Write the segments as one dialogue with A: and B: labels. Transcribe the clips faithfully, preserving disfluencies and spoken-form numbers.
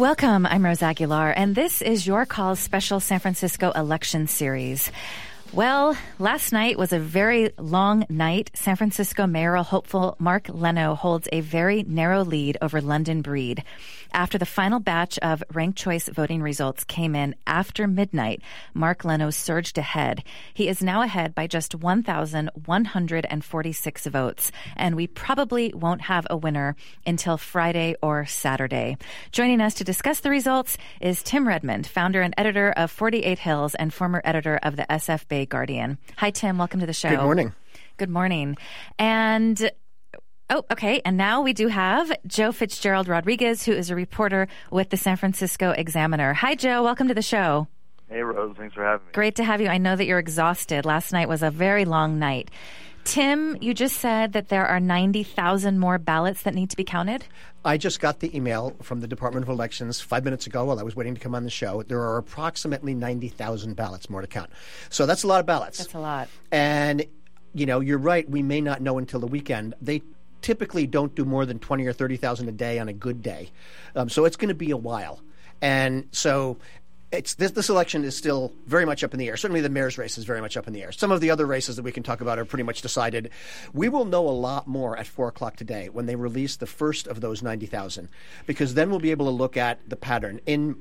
A: Welcome, I'm Rose Aguilar, and this is Your Call's special San Francisco election series. Well, last night was a very long night. San Francisco mayoral hopeful Mark Leno holds a very narrow lead over London Breed. After the final batch of ranked choice voting results came in after midnight, Mark Leno surged ahead. He is now ahead by just one thousand one hundred forty-six votes, and we probably won't have a winner until Friday or Saturday. Joining us to discuss the results is Tim Redmond, founder and editor of forty-eight Hills and former editor of the S F Bay Guardian. Hi, Tim. Welcome to the show.
B: Good morning.
A: Good morning. And Oh, okay. And now we do have Joe Fitzgerald Rodriguez, who is a reporter with the San Francisco Examiner. Hi, Joe. Welcome to the show.
C: Hey, Rose. Thanks for having me.
A: Great to have you. I know that you're exhausted. Last night was a very long night. Tim, you just said that there are ninety thousand more ballots that need to be counted?
B: I just got the email from the Department of Elections five minutes ago while I was waiting to come on the show. There are approximately ninety thousand ballots more to count. So that's a lot of ballots.
A: That's a lot.
B: And, you know, you're right. We may not know until the weekend. They typically don't do more than twenty or thirty thousand a day on a good day. Um, so it's going to be a while. And so it's this, this election is still very much up in the air. Certainly the mayor's race is very much up in the air. Some of the other races that we can talk about are pretty much decided. We will know a lot more at four o'clock today when they release the first of those ninety thousand, because then we'll be able to look at the pattern. In,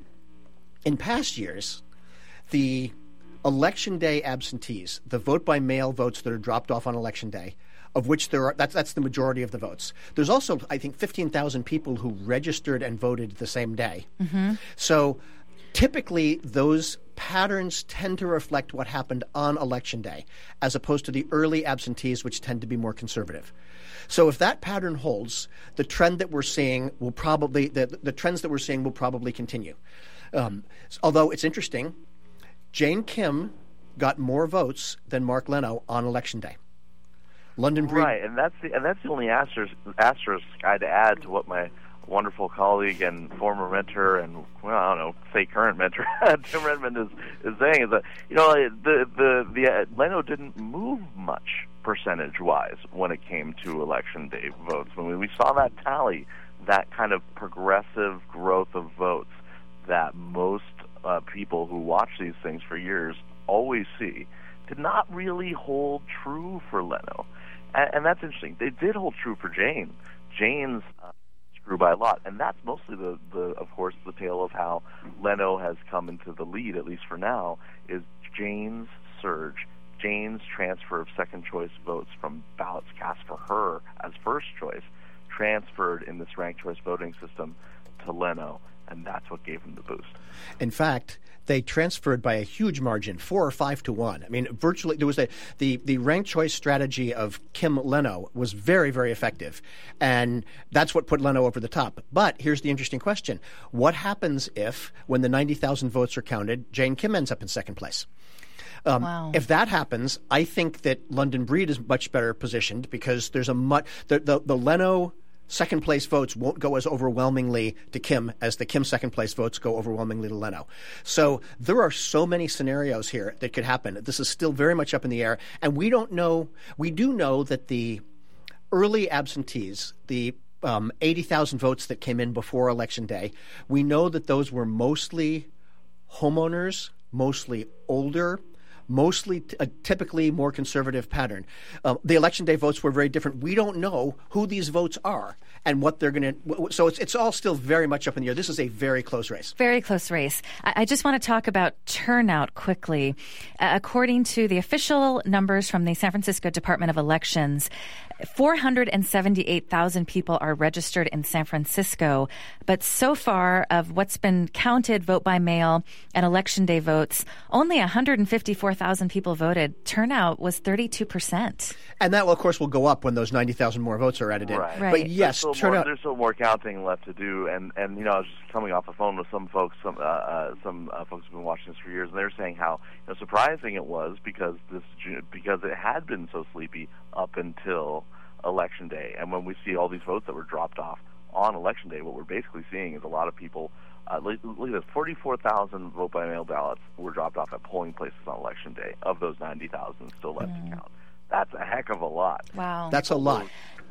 B: in past years, the election day absentees, the vote-by-mail votes that are dropped off on election day, of which there are, that's, that's the majority of the votes. There's also, I think, fifteen thousand people who registered and voted the same day. Mm-hmm. So typically, those patterns tend to reflect what happened on Election Day, as opposed to the early absentees, which tend to be more conservative. So if that pattern holds, the trend that we're seeing will probably the, the trends that we're seeing will probably continue. Um, although it's interesting, Jane Kim got more votes than Mark Leno on Election Day. London Breed.
C: Right, and that's the and that's the only asterisk, asterisk I'd add to what my wonderful colleague and former mentor and, well, I don't know, say current mentor, Tim Redmond is, is saying is that, you know, the the the uh, Leno didn't move much percentage-wise when it came to Election Day votes. When we, we saw that tally, that kind of progressive growth of votes that most uh, people who watch these things for years always see, did not really hold true for Leno. And, and that's interesting. They did hold true for Jane. Jane's uh, grew by a lot. And that's mostly, the, the, of course, the tale of how Leno has come into the lead, at least for now, is Jane's surge, Jane's transfer of second-choice votes from ballots cast for her as first choice, transferred in this ranked choice voting system to Leno, and that's what gave him the boost.
B: In fact, they transferred by a huge margin, four or five to one. I mean, virtually, there was a the the ranked choice strategy of Kim Leno was very, very effective, and that's what put Leno over the top. But here's the interesting question: what happens if, when the ninety thousand votes are counted, Jane Kim ends up in second place? Um,
A: wow.
B: If that happens, I think that London Breed is much better positioned, because there's a much the the, the Leno second place votes won't go as overwhelmingly to Kim as the Kim second place votes go overwhelmingly to Leno. So there are so many scenarios here that could happen. This is still very much up in the air. And we don't know, we do know that the early absentees, the um, eighty thousand votes that came in before Election Day, we know that those were mostly homeowners, mostly older, mostly t- a typically more conservative pattern. Uh, the Election Day votes were very different. We don't know who these votes are and what they're going to w- – so it's it's all still very much up in the air. This is a very close race.
A: Very close race. I, I just want to talk about turnout quickly. Uh, according to the official numbers from the San Francisco Department of Elections, four hundred seventy-eight thousand people are registered in San Francisco, but so far of what's been counted vote by mail and Election Day votes, only one hundred fifty-four thousand people voted. Turnout was thirty-two percent.
B: And that, well, of course, will go up when those ninety thousand more votes are added in.
C: Right.
A: Right.
B: But yes,
C: there's still,
B: turnout.
C: more, there's still more counting left to do. And, and you know, I was just coming off the phone with some folks, some uh, uh, some uh, folks who've been watching this for years, and they were saying how, you know, surprising it was because this because it had been so sleepy up until Election Day. And when we see all these votes that were dropped off on Election Day, what we're basically seeing is a lot of people, uh, look, look at this, forty-four thousand vote-by-mail ballots were dropped off at polling places on Election Day of those ninety thousand still left mm. to count. That's a heck of a lot.
A: Wow.
B: That's a lot.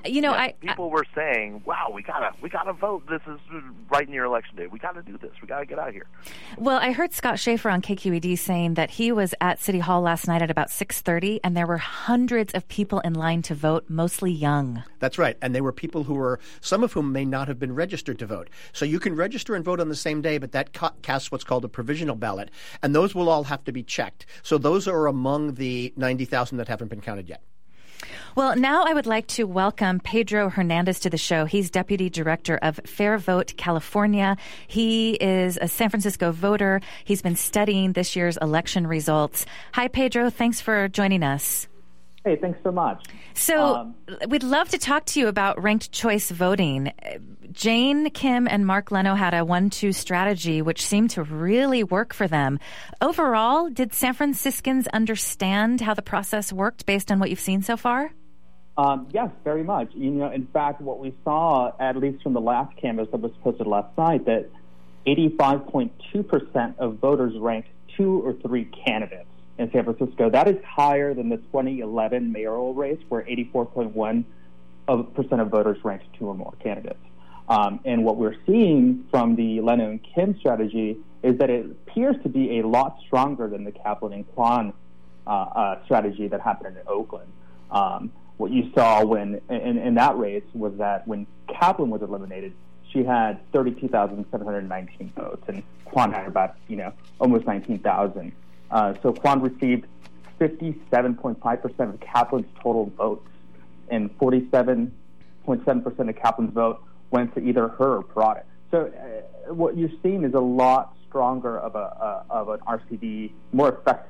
A: You know,
C: yeah,
A: I
C: people
A: I,
C: were saying, "Wow, we gotta, we gotta vote. This is right near election day. We gotta do this. We gotta get out of here."
A: Well, I heard Scott Schaefer on K Q E D saying that he was at City Hall last night at about six thirty, and there were hundreds of people in line to vote, mostly young.
B: That's right, and they were people who were, some of whom may not have been registered to vote. So you can register and vote on the same day, but that ca- casts what's called a provisional ballot, and those will all have to be checked. So those are among the ninety thousand that haven't been counted yet.
A: Well, now I would like to welcome Pedro Hernandez to the show. He's Deputy Director of Fair Vote California. He is a San Francisco voter. He's been studying this year's election results. Hi, Pedro. Thanks for joining us.
D: Hey, thanks so much.
A: So
D: um,
A: we'd love to talk to you about ranked choice voting. Jane Kim and Mark Leno had a one two strategy, which seemed to really work for them. Overall, did San Franciscans understand how the process worked based on what you've seen so far?
D: Um, yes, very much. You know, in fact, what we saw, at least from the last canvass that was posted last night, that eighty-five point two percent of voters ranked two or three candidates in San Francisco. That is higher than the twenty eleven mayoral race, where eighty-four point one percent of voters ranked two or more candidates. Um, and what we're seeing from the Leno and Kim strategy is that it appears to be a lot stronger than the Kaplan and Kwan uh, uh, strategy that happened in Oakland. Um, what you saw when in, in that race was that when Kaplan was eliminated, she had thirty-two thousand seven hundred nineteen votes, and Kwan had about, you know, almost nineteen thousand. Uh, so Kwan received fifty-seven point five percent of Kaplan's total votes, and forty-seven point seven percent of Kaplan's vote went to either her or Parada. So uh, what you're seeing is a lot stronger of a uh, of an R C V, more effective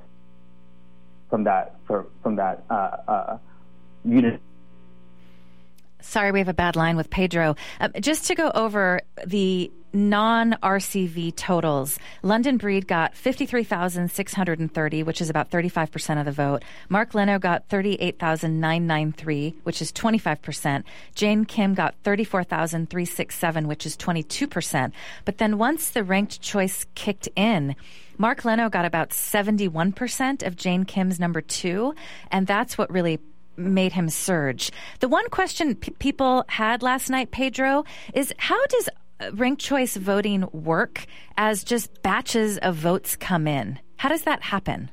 D: from that for, from that uh, uh, unit.
A: Sorry, we have a bad line with Pedro. Uh, just to go over the non-R C V totals, London Breed got fifty-three thousand six hundred thirty, which is about thirty-five percent of the vote. Mark Leno got thirty-eight thousand nine hundred ninety-three, which is twenty-five percent. Jane Kim got thirty-four thousand three hundred sixty-seven, which is twenty-two percent. But then once the ranked choice kicked in, Mark Leno got about seventy-one percent of Jane Kim's number two, and that's what really made him surge. The one question p- people had last night, Pedro, is how does ranked choice voting work as just batches of votes come in? How does that happen?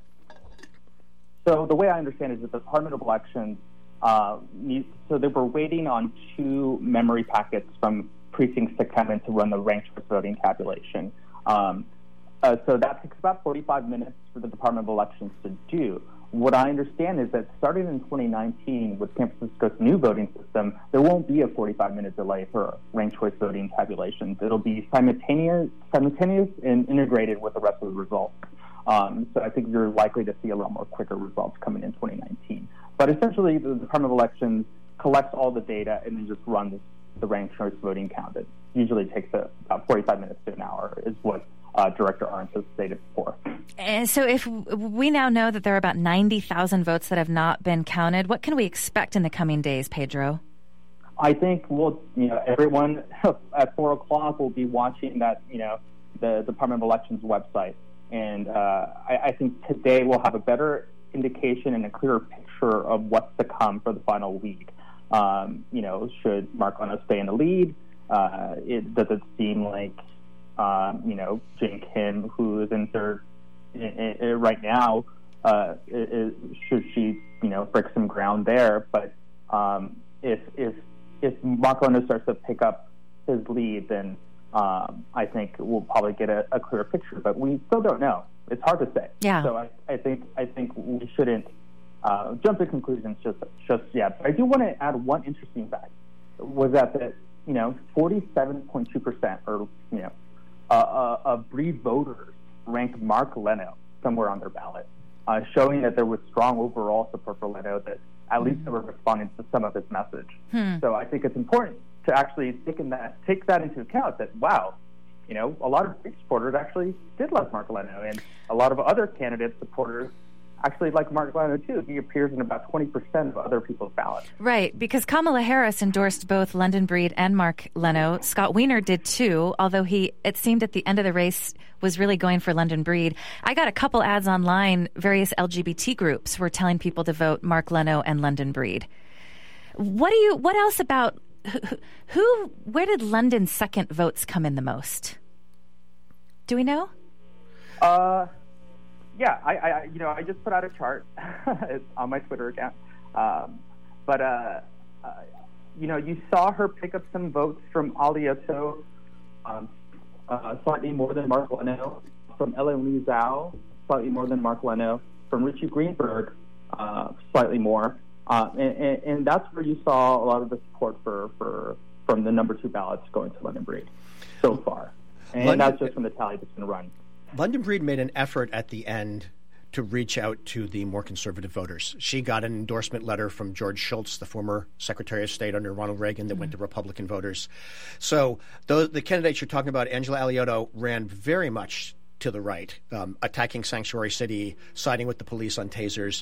D: So the way I understand it is that the Department of Elections, uh, needs, so they were waiting on two memory packets from precincts to come in to run the ranked choice voting tabulation. Um, uh, so that takes about forty-five minutes for the Department of Elections to do. What I understand is that starting in twenty nineteen with San Francisco's new voting system, there won't be a forty-five minute delay for ranked choice voting tabulations. It'll be simultaneous, simultaneous and integrated with the rest of the results. Um, so I think you're likely to see a lot more quicker results coming in twenty nineteen. But essentially, the Department of Elections collects all the data and then just runs the ranked choice voting count. It usually takes a, about forty-five minutes to an hour is what Uh, Director Arntz has stated before.
A: And so if we now know that there are about ninety thousand votes that have not been counted, what can we expect in the coming days, Pedro?
D: I think we'll, you know, everyone at four o'clock will be watching that, you know, the Department of Elections website. And uh, I, I think today we'll have a better indication and a clearer picture of what's to come for the final week. Um, you know, should Mark Leno stay in the lead? Uh, it, does it seem like Um, you know, Jane Kim, who is in third I- I- right now, uh, is, should she, you know, break some ground there? But um, if if if Mark Leno starts to pick up his lead, then um, I think we'll probably get a, a clearer picture. But we still don't know. It's hard to say.
A: Yeah.
D: So I, I think I think we shouldn't uh, jump to conclusions just just yet. But I do want to add one interesting fact: was that the you know forty-seven point two percent, or you know. Uh, uh, of Breed voters ranked Mark Leno somewhere on their ballot, uh, showing that there was strong overall support for Leno, that at least they were responding to some of his message.
A: Hmm.
D: So I think it's important to actually take, in that, take that into account that, wow, you know, a lot of Breed supporters actually did like Mark Leno, and a lot of other candidate supporters actually like Mark Leno, too. He appears in about twenty percent of other people's ballots.
A: Right, because Kamala Harris endorsed both London Breed and Mark Leno. Scott Wiener did, too, although he, it seemed at the end of the race, was really going for London Breed. I got a couple ads online. Various L G B T groups were telling people to vote Mark Leno and London Breed. What do you? What else about who? who where did London's second votes come in the most? Do we know?
D: Uh, yeah, I, I, you know, I just put out a chart it's on my Twitter account. Um, but, uh, uh, you know, you saw her pick up some votes from Alioto, um, uh, slightly more than Mark Leno, from Ellen Zhao, slightly more than Mark Leno, from Richie Greenberg, uh, slightly more. Uh, and, and, and that's where you saw a lot of the support for, for from the number two ballots going to London Breed so far. And London, that's just from the tally that's been run.
B: London Breed made an effort at the end to reach out to the more conservative voters. She got an endorsement letter from George Shultz, the former Secretary of State under Ronald Reagan, that mm-hmm. went to Republican voters. So those, the candidates you're talking about, Angela Alioto, ran very much to the right, um, attacking Sanctuary City, siding with the police on tasers.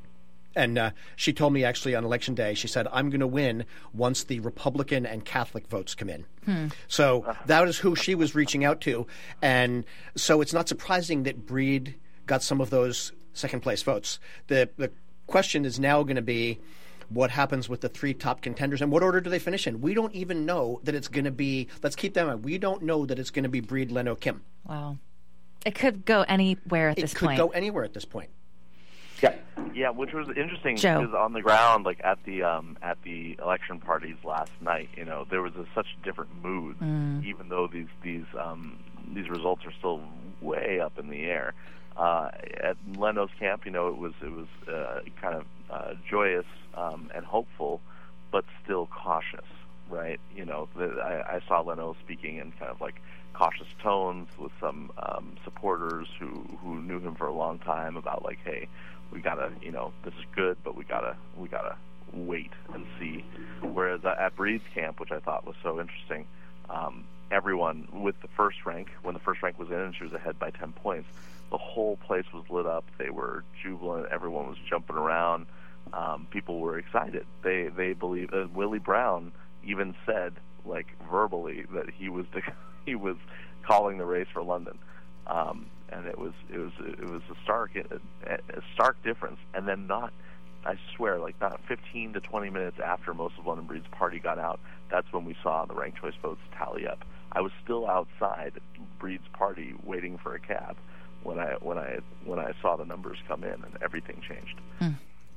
B: And uh, she told me actually on Election Day, she said, I'm going to win once the Republican and Catholic votes come in. Hmm. So that is who she was reaching out to. And so it's not surprising that Breed got some of those second-place votes. The, the question is now going to be what happens with the three top contenders and what order do they finish in? We don't even know that it's going to be – let's keep that in mind. We don't know that it's going to be Breed, Leno, Kim.
A: Wow. It could go anywhere at
B: it
A: this point.
B: It could go anywhere at this point.
D: Yeah,
C: yeah, which was interesting
A: Joe.
C: because on the ground, like at the um, at the election parties last night, you know, there was a, such a different mood, mm. even though these these um, these results are still way up in the air. Uh, at Leno's camp, you know, it was it was uh, kind of uh, joyous um, and hopeful, but still cautious, right? You know, the, I, I saw Leno speaking in kind of like cautious tones with some um, supporters who who knew him for a long time about like, hey, we gotta, you know, this is good, but we gotta, we gotta wait and see. Whereas at Breed's camp, which I thought was so interesting, um, everyone with the first rank, when the first rank was in and she was ahead by ten points, the whole place was lit up. They were jubilant. Everyone was jumping around. Um, people were excited. They they believed. Uh, Willie Brown even said, like verbally, that he was the, he was calling the race for London. Um, and it was it was it was a stark a stark difference. And then not, I swear, like not fifteen to twenty minutes after most of London Breed's party got out, that's when we saw the ranked choice votes tally up. I was still outside Breed's party waiting for a cab when I when I when I saw the numbers come in, and everything changed.
A: Hmm.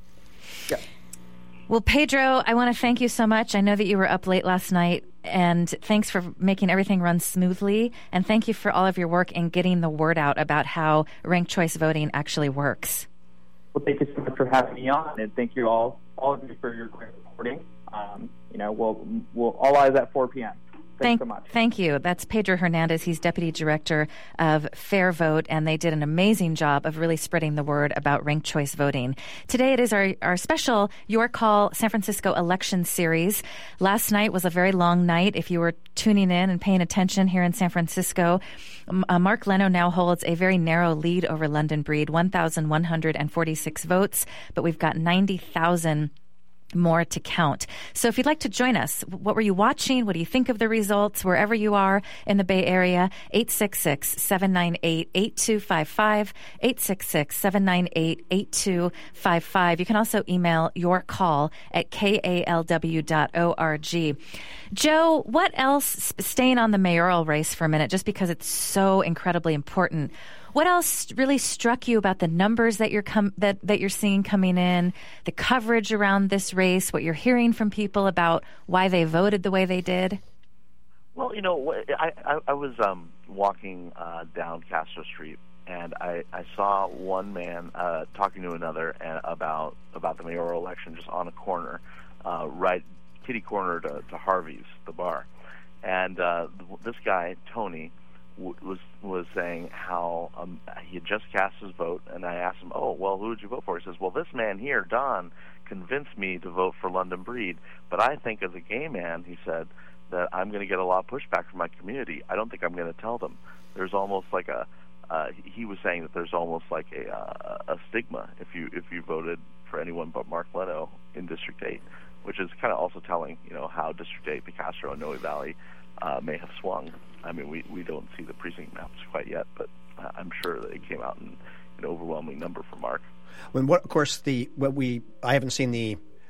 D: Yeah.
A: Well, Pedro, I want to thank you so much. I know that you were up late last night, and thanks for making everything run smoothly. And thank you for all of your work in getting the word out about how ranked choice voting actually works.
D: Well, thank you so much for having me on, and thank you all, all of you for your great reporting. Um, you know, we'll we'll all eyes at four p.m. Thanks
A: thank,
D: so much.
A: Thank you. That's Pedro Hernandez. He's Deputy Director of Fair Vote, and they did an amazing job of really spreading the word about ranked choice voting. Today it is our, our special Your Call San Francisco election series. Last night was a very long night. If you were tuning in and paying attention here in San Francisco, uh, Mark Leno now holds a very narrow lead over London Breed, one thousand one hundred forty-six votes, but we've got ninety thousand more to count. So if you'd like to join us, what were you watching? What do you think of the results? Wherever you are in the Bay Area, eight six six, seven nine eight, eight two five five, eight six six, seven nine eight, eight two five five. You can also email your call at K A L W dot org. Joe, what else, staying on the mayoral race for a minute, just because it's so incredibly important, what else really struck you about the numbers that you're com- that, that you're seeing coming in, the coverage around this race, what you're hearing from people about why they voted the way they did?
C: Well, you know, I, I, I was um, walking uh, down Castro Street, and I, I saw one man uh, talking to another and about about the mayoral election just on a corner, uh, right kitty corner to, to Harvey's, the bar. And uh, this guy, Tony, was was saying how um, he had just cast his vote, and I asked him, oh, well, who did you vote for? He says, well, this man here, Don, convinced me to vote for London Breed, but I think as a gay man, he said, that I'm going to get a lot of pushback from my community. I don't think I'm going to tell them. There's almost like a, uh, he was saying that there's almost like a, uh, a stigma if you if you voted for anyone but Mark Leno in District eight, which is kind of also telling, you know, how District eight, the Castro and Noe Valley, uh, may have swung. I mean, we, we don't see the precinct maps quite yet, but uh, I'm sure that it came out in an overwhelming number for Mark.
B: When what, of course, the what we I haven't seen the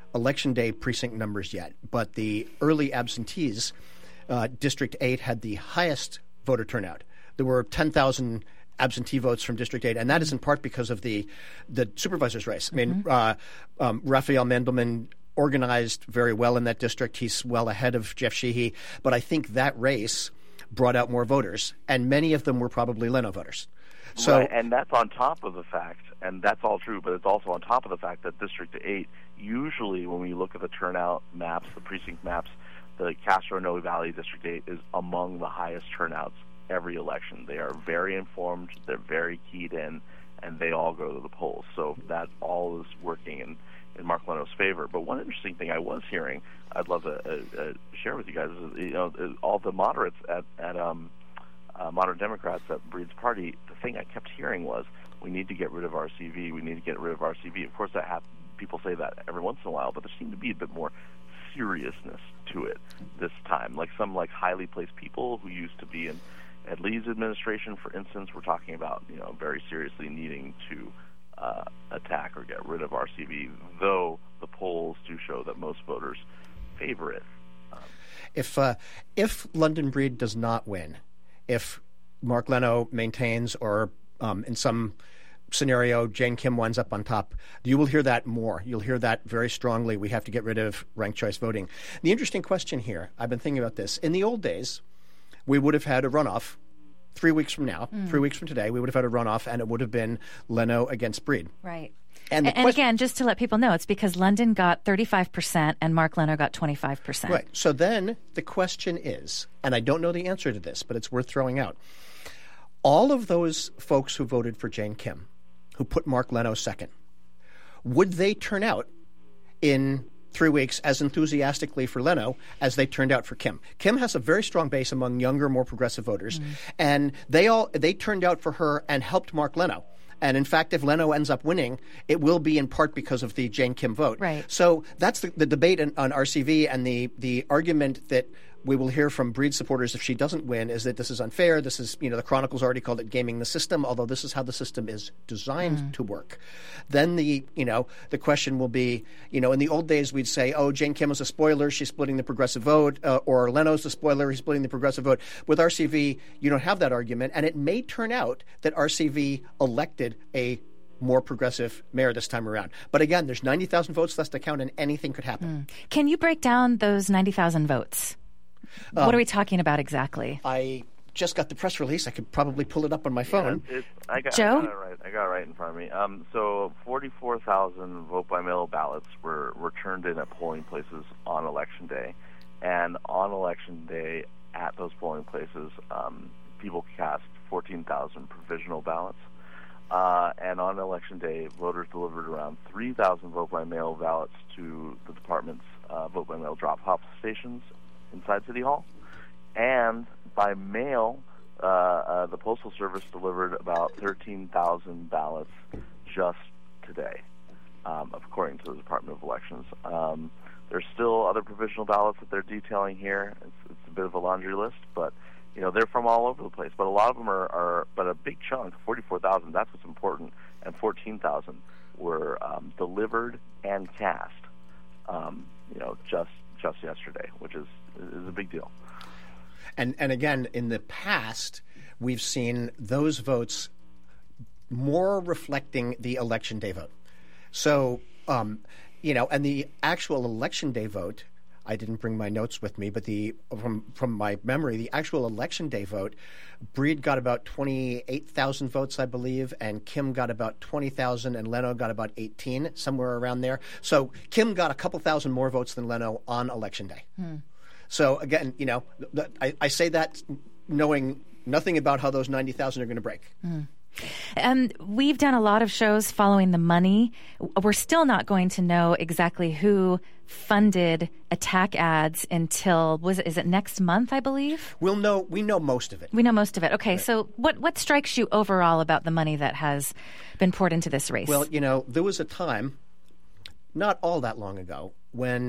B: Election Day precinct numbers yet, but the early absentees, uh, District eight had the highest voter turnout. There were ten thousand absentee votes from District eight, and that is in part because of the the supervisor's race. I mean, mm-hmm. uh, um, Raphael Mandelman organized very well in that district. He's well ahead of Jeff Sheehy, but I think that race brought out more voters, and many of them were probably Leno voters. So,
C: right, and that's on top of the fact, and that's all true, but it's also on top of the fact that District eight, usually when we look at the turnout maps, the precinct maps, the Castro-Noe Valley District eight is among the highest turnouts every election. They are very informed, they're very keyed in, and they all go to the polls. So that all is working in, in Mark Leno's favor. But one interesting thing I was hearing, I'd love to uh, uh, share with you guys, is, you know, is all the moderates at, at um, uh, moderate Democrats at Breed's party, the thing I kept hearing was, we need to get rid of R C V, we need to get rid of R C V. Of course, that ha- people say that every once in a while, but there seemed to be a bit more seriousness to it this time. Like some like highly placed people who used to be in Ed Lee's administration, for instance, we're talking about, you know, very seriously needing to uh, attack or get rid of R C V, though the polls do show that most voters favor it. Um,
B: if uh, if London Breed does not win, if Mark Leno maintains, or um, in some scenario Jane Kim winds up on top, you will hear that more. You'll hear that very strongly. We have to get rid of ranked choice voting. The interesting question here, I've been thinking about this. In the old days, we would have had a runoff three weeks from now, mm. three weeks from today, we would have had a runoff, and it would have been Leno against Breed.
A: Right.
B: And,
A: and, and again, just to let people know, it's because London got thirty-five percent and Mark Leno got twenty-five percent.
B: Right. So then the question is, and I don't know the answer to this, but it's worth throwing out, all of those folks who voted for Jane Kim, who put Mark Leno second, would they turn out in three weeks as enthusiastically for Leno as they turned out for Kim? Kim has a very strong base among younger, more progressive voters, mm. and they all they turned out for her and helped Mark Leno. And in fact, if Leno ends up winning, it will be in part because of the Jane Kim vote.
A: Right.
B: So that's the, the debate on, on R C V, and the the argument that we will hear from Breed supporters if she doesn't win is that this is unfair. This is, you know, the Chronicle's already called it gaming the system, although this is how the system is designed mm. to work. Then the, you know, the question will be, you know, in the old days we'd say, oh, Jane Kim is a spoiler, she's splitting the progressive vote, uh, or Leno's a spoiler, he's splitting the progressive vote. With R C V, you don't have that argument, and it may turn out that R C V elected a more progressive mayor this time around. But again, there's ninety thousand votes left to count, and anything could happen.
A: Mm. Can you break down those ninety thousand votes? Um, what are we talking about exactly?
B: I just got the press release. I could probably pull it up on my phone.
C: Yeah, it, I, got,
A: Joe?
C: I got it right. I got it right in front of me. Um, so forty-four thousand vote-by-mail ballots were, were turned in at polling places on Election Day. And on Election Day, at those polling places, um, people cast fourteen thousand provisional ballots. Uh, and on Election Day, voters delivered around three thousand vote-by-mail ballots to the department's uh, vote-by-mail drop-off stations inside City Hall. And by mail, uh, uh, the Postal Service delivered about thirteen thousand ballots just today, um, according to the Department of Elections. Um, there's still other provisional ballots that they're detailing here. It's, it's a bit of a laundry list, but you know, they're from all over the place. But a lot of them are, are but a big chunk, forty-four thousand, that's what's important, and fourteen thousand were um, delivered and cast, um, you know, just just yesterday, which is is a big deal.
B: And and again, in the past, we've seen those votes more reflecting the Election Day vote. So, um, you know, and the actual Election Day vote, I didn't bring my notes with me, but the from from my memory, the actual Election Day vote, Breed got about twenty-eight thousand votes, I believe, and Kim got about twenty thousand, and Leno got about eighteen, somewhere around there. So Kim got a couple thousand more votes than Leno on Election Day. Hmm. So again, you know, I, I say that knowing nothing about how those ninety thousand are going to break.
A: Hmm. And we've done a lot of shows following the money. We're still not going to know exactly who funded attack ads until, was it, is it next month, I believe?
B: We'll know, we know most of it.
A: We know most of it. Okay,
B: right.
A: So what, what strikes you overall about the money that has been poured into this race?
B: Well, you know, there was a time, not all that long ago, when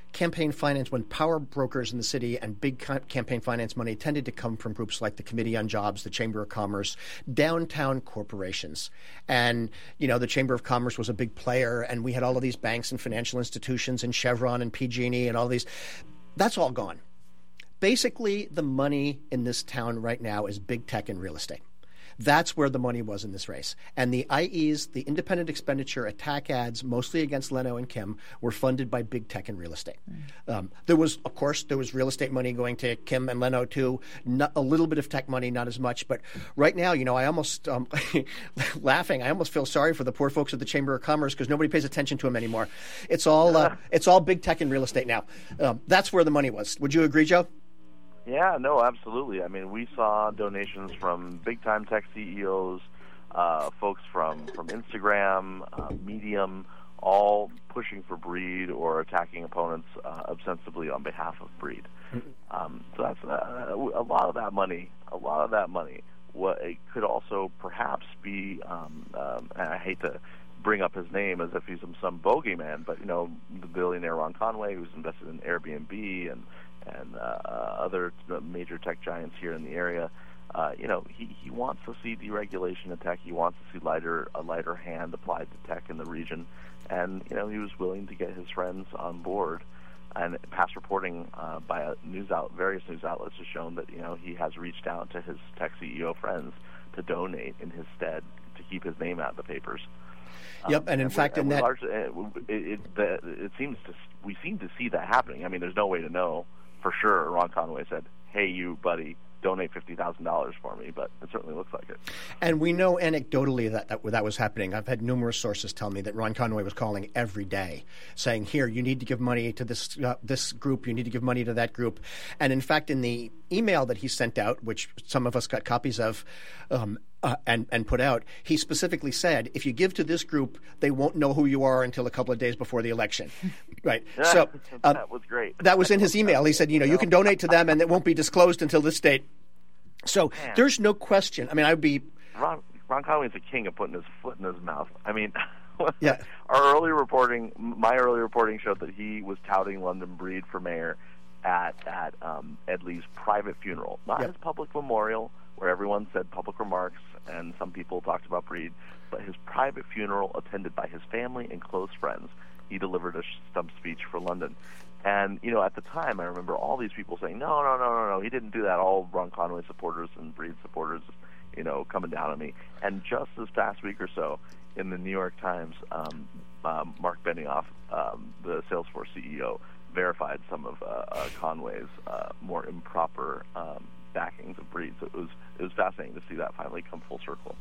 B: campaign finance, when power brokers in the city and big ca- campaign finance money tended to come from groups like the Committee on Jobs, the Chamber of Commerce, downtown corporations. And, you know, the Chamber of Commerce was a big player, and we had all of these banks and financial institutions and Chevron and P G and E and all these. That's all gone. Basically, the money in this town right now is big tech and real estate. That's where the money was in this race. And the I Es, the independent expenditure attack ads, mostly against Leno and Kim, were funded by big tech and real estate. Mm. Um, there was, of course, there was real estate money going to Kim and Leno too. Not, a little bit of tech money, not as much. But right now, you know, I almost, um, laughing, I almost feel sorry for the poor folks at the Chamber of Commerce because nobody pays attention to them anymore. It's all, uh, it's all big tech and real estate now. Um, that's where the money was. Would you agree, Joe?
C: Yeah, no, absolutely. I mean, we saw donations from big-time tech C E Os, uh, folks from, from Instagram, uh, Medium, all pushing for Breed or attacking opponents uh, ostensibly on behalf of Breed. Um, so that's uh, a lot of that money. A lot of that money. What it could also perhaps be. Um, um, and I hate to bring up his name as if he's some, some bogeyman, but you know, the billionaire Ron Conway, who's invested in Airbnb and. and uh, other major tech giants here in the area, uh, you know, he, he wants to see deregulation of tech. He wants to see lighter a lighter hand applied to tech in the region, and you know, he was willing to get his friends on board. And past reporting uh, by a news out, various news outlets has shown that you know he has reached out to his tech C E O friends to donate in his stead to keep his name out of the papers.
B: Yep, and in
C: um,
B: fact,
C: and
B: in that,
C: largely, it, it, the, it seems to we seem to see that happening. I mean, there's no way to know for sure. Ron Conway said, "Hey, you buddy, donate fifty thousand dollars for me," but it certainly looks like it.
B: And we know anecdotally that, that that was happening. I've had numerous sources tell me that Ron Conway was calling every day, saying, "Here, you need to give money to this uh, this group. You need to give money to that group." And in fact, in the email that he sent out, which some of us got copies of, um, uh, and and put out, he specifically said, "If you give to this group, they won't know who you are until a couple of days before the election." Right.
C: Yeah,
B: so um,
C: that was great.
B: That was in his email. He said, "You know, you can donate to them, and it won't be disclosed until this date." So
C: Man.
B: There's no question. I mean, I'd be
C: Ron, Ron Conway's a king of putting his foot in his mouth. I mean,
B: yeah.
C: Our early reporting, my early reporting showed that he was touting London Breed for mayor at at um, Ed Lee's private funeral, not
B: yep.
C: his public memorial where everyone said public remarks and some people talked about Breed, but his private funeral attended by his family and close friends. He delivered a stump speech for London. And, you know, at the time, I remember all these people saying, no, no, no, no, no, he didn't do that. All Ron Conway supporters and Breed supporters, you know, coming down on me. And just this past week or so, in the New York Times, um, um, Mark Benioff, um, the Salesforce C E O, verified some of uh, uh, Conway's uh, more improper um, backings of Breed. So it was it was fascinating to see that finally come full circle.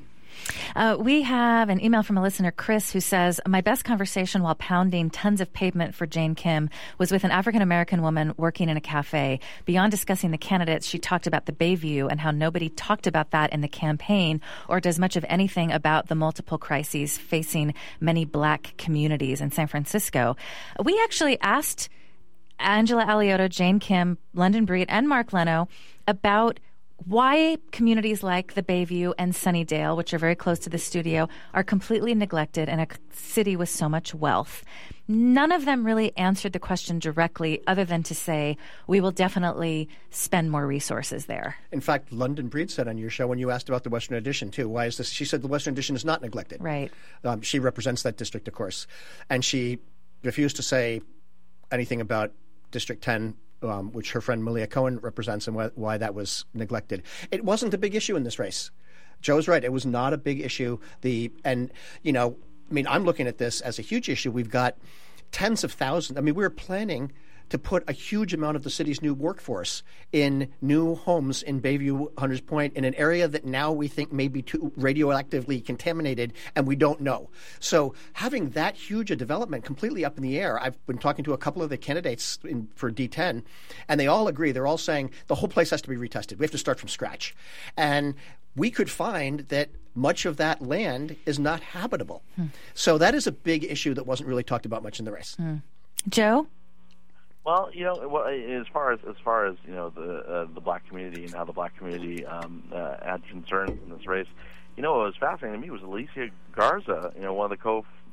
A: Uh, we have an email from a listener, Chris, who says, "My best conversation while pounding tons of pavement for Jane Kim was with an African-American woman working in a cafe. Beyond discussing the candidates, she talked about the Bayview and how nobody talked about that in the campaign or does much of anything about the multiple crises facing many black communities in San Francisco." We actually asked Angela Alioto, Jane Kim, London Breed, and Mark Leno about why communities like the Bayview and Sunnydale, which are very close to the studio, are completely neglected in a city with so much wealth. None of them really answered the question directly other than to say, we will definitely spend more resources there.
B: In fact, London Breed said on your show when you asked about the Western Addition, too, why is this? She said the Western Addition is not neglected.
A: Right.
B: Um, she represents that district, of course. And she refused to say anything about District ten, Um, which her friend Malia Cohen represents, and wh- why that was neglected. It wasn't a big issue in this race. Joe's right. It was not a big issue. The and you know, I mean, I'm looking at this as a huge issue. We've got tens of thousands. I mean, we were planning to put a huge amount of the city's new workforce in new homes in Bayview, Hunters Point, in an area that now we think may be too radioactively contaminated, and we don't know. So having that huge a development completely up in the air, I've been talking to a couple of the candidates in, for D ten, and they all agree. They're all saying the whole place has to be retested. We have to start from scratch. And we could find that much of that land is not habitable. Hmm. So that is a big issue that wasn't really talked about much in the race.
A: Hmm. Joe?
C: Well, you know, well, as far as as far as you know, the uh, the black community and how the black community um, uh, had concerns in this race, you know, what was fascinating to me was Alicia Garza, you know, one of the co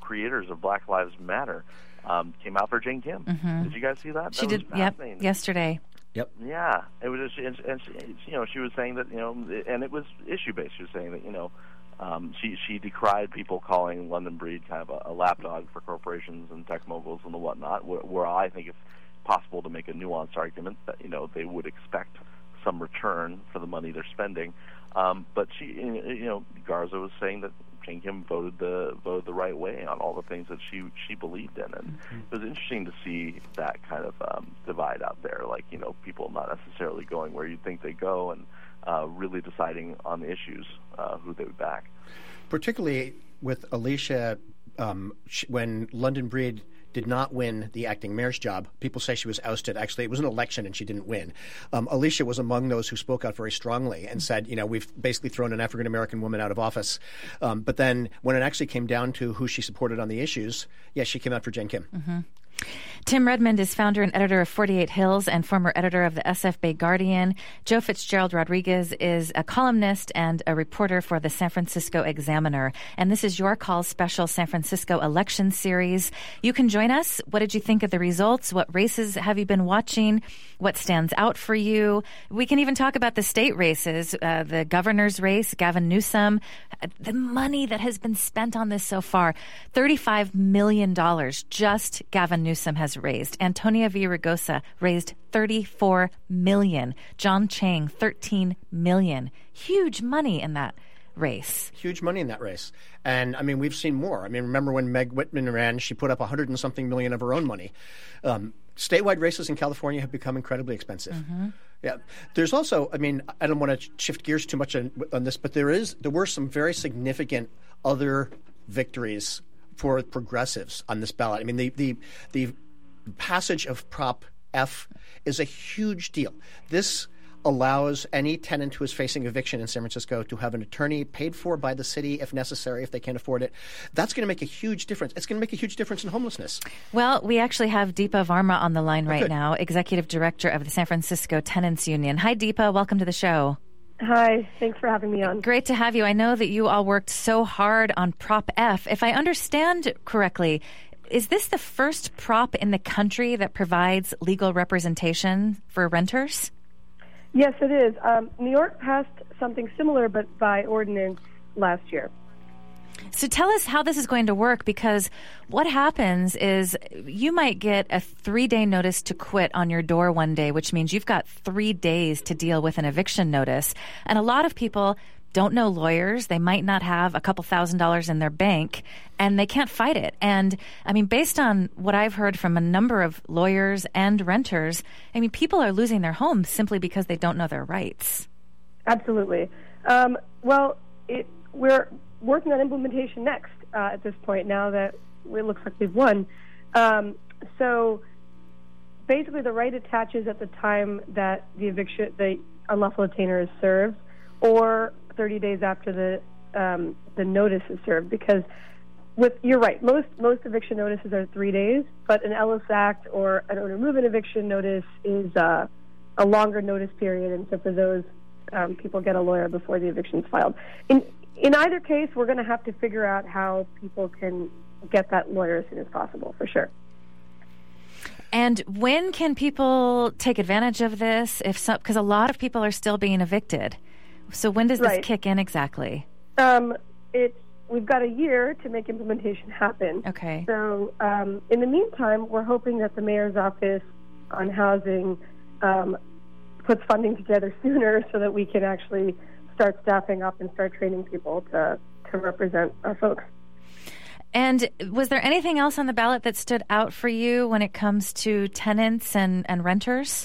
C: creators of Black Lives Matter, um, came out for Jane Kim.
A: Mm-hmm.
C: Did you guys see that?
A: She
C: that
A: did. Yep. Yesterday.
B: Yep.
C: Yeah, it was, just, and, and she, you know, she was saying that, you know, and it was issue based. She was saying that, you know, um, she she decried people calling London Breed kind of a, a lapdog for corporations and tech moguls and the whatnot. Where, where I think it's possible to make a nuanced argument that, you know, they would expect some return for the money they're spending. Um, but she, you know, Garza was saying that Jane Kim voted the voted the right way on all the things that she she believed in, and mm-hmm. it was interesting to see that kind of um, divide out there. Like, you know, people not necessarily going where you'd think they go, and uh, really deciding on the issues uh, who they would back.
B: Particularly with Alicia, um, she, when London Breed did not win the acting mayor's job. People say she was ousted. Actually, it was an election and she didn't win. Um, Alicia was among those who spoke out very strongly and said, you know, we've basically thrown an African-American woman out of office. Um, but then when it actually came down to who she supported on the issues, yes, she came out for Jane Kim.
A: Mm-hmm. Tim Redmond is founder and editor of forty-eight Hills and former editor of the S F Bay Guardian. Joe Fitzgerald Rodriguez is a columnist and a reporter for the San Francisco Examiner. And this is Your Call special San Francisco election series. You can join us. What did you think of the results? What races have you been watching? What stands out for you? We can even talk about the state races, uh, the governor's race, Gavin Newsom, the money that has been spent on this so far, thirty-five million dollars just Gavin Newsom has raised. Antonia Villaraigosa raised thirty-four million dollars. John Chang, thirteen million dollars. Huge money in that race.
B: Huge money in that race. And, I mean, we've seen more. I mean, remember when Meg Whitman ran, she put up a hundred and something million of her own money. Um, statewide races in California have become incredibly expensive. Mm-hmm. Yeah. There's also, I mean, I don't want to shift gears too much on, on this, but there is, there were some very significant other victories for progressives on this ballot. I mean, the, the, the passage of Prop F is a huge deal. This allows any tenant who is facing eviction in San Francisco to have an attorney paid for by the city if necessary, if they can't afford it. That's going to make a huge difference. It's going to make a huge difference in homelessness.
A: Well, we actually have Deepa Varma on the line right
B: Good.
A: now, Executive Director of the San Francisco Tenants Union. Hi, Deepa. Welcome to the show.
E: Hi. Thanks for having me on.
A: Great to have you. I know that you all worked so hard on Prop F. If I understand correctly, is this the first prop in the country that provides legal representation for renters?
E: Yes, it is. Um, New York passed something similar, but by ordinance last year.
A: So tell us how this is going to work, because what happens is you might get a three-day notice to quit on your door one day, which means you've got three days to deal with an eviction notice. And a lot of people don't know lawyers. They might not have a couple thousand dollars in their bank, and they can't fight it. And, I mean, based on what I've heard from a number of lawyers and renters, I mean, people are losing their homes simply because they don't know their rights.
E: Absolutely. Um, well, it, we're working on implementation next uh, at this point, now that it looks like we've won. Um, so basically the right attaches at the time that the eviction, the unlawful detainer is served, or thirty days after the um, the notice is served. Because with you're right, most most eviction notices are three days, but an Ellis Act or an owner move-in eviction notice is uh, a longer notice period, and so for those um, people get a lawyer before the eviction is filed. In in either case, we're going to have to figure out how people can get that lawyer as soon as possible, for sure.
A: And when can people take advantage of this? If so, because a lot of people are still being evicted. So when does this
E: right.
A: kick in exactly?
E: Um, it's we've got a year to make implementation happen.
A: Okay.
E: So um, in the meantime, we're hoping that the mayor's office on housing um, puts funding together sooner so that we can actually start staffing up and start training people to, to represent our folks.
A: And was there anything else on the ballot that stood out for you when it comes to tenants and, and renters?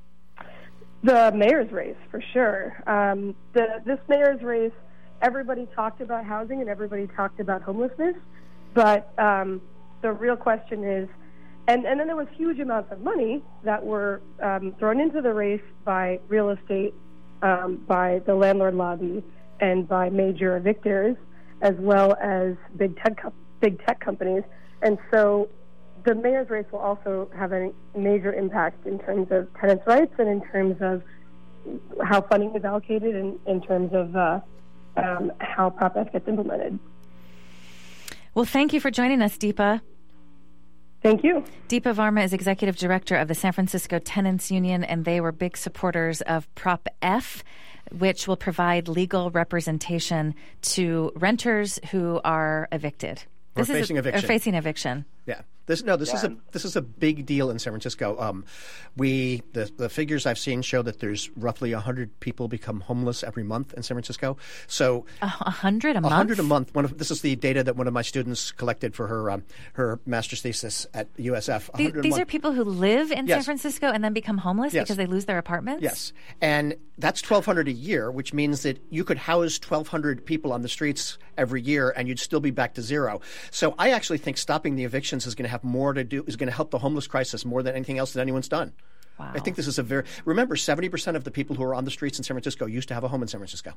E: The mayor's race, for sure. Um, the, this mayor's race, everybody talked about housing and everybody talked about homelessness, but um, the real question is, and, and then there was huge amounts of money that were um, thrown into the race by real estate, um, by the landlord lobby, and by major evictors, as well as big tech, co- big tech companies. And so the mayor's race will also have a major impact in terms of tenants' rights and in terms of how funding is allocated and in terms of uh, um, how Prop F gets implemented.
A: Well, thank you for joining us, Deepa.
E: Thank you.
A: Deepa Varma is executive director of the San Francisco Tenants Union, and they were big supporters of Prop F, which will provide legal representation to renters who are evicted.
B: Or
A: This
B: facing
A: is a,
B: eviction.
A: Or facing eviction.
B: Yeah. This no. This
C: Yeah.
B: is a this is a big deal in San Francisco. Um, we the the figures I've seen show that there's roughly a hundred people become homeless every month in San Francisco. So
A: A hundred a
B: a
A: month?
B: hundred a month. One of this is the data that one of my students collected for her um, her master's thesis at U S F.
A: Th-
B: a
A: These
B: month.
A: are people who live in San
B: Yes.
A: Francisco and then become homeless
B: Yes.
A: because they lose their apartments?
B: Yes, and that's twelve hundred a year, which means that you could house twelve hundred people on the streets every year, and you'd still be back to zero. So I actually think stopping the evictions is going to have more to do is going to help the homeless crisis more than anything else that anyone's done.
A: Wow.
B: I think this is a very remember seventy percent of the people who are on the streets in San Francisco used to have a home in San Francisco.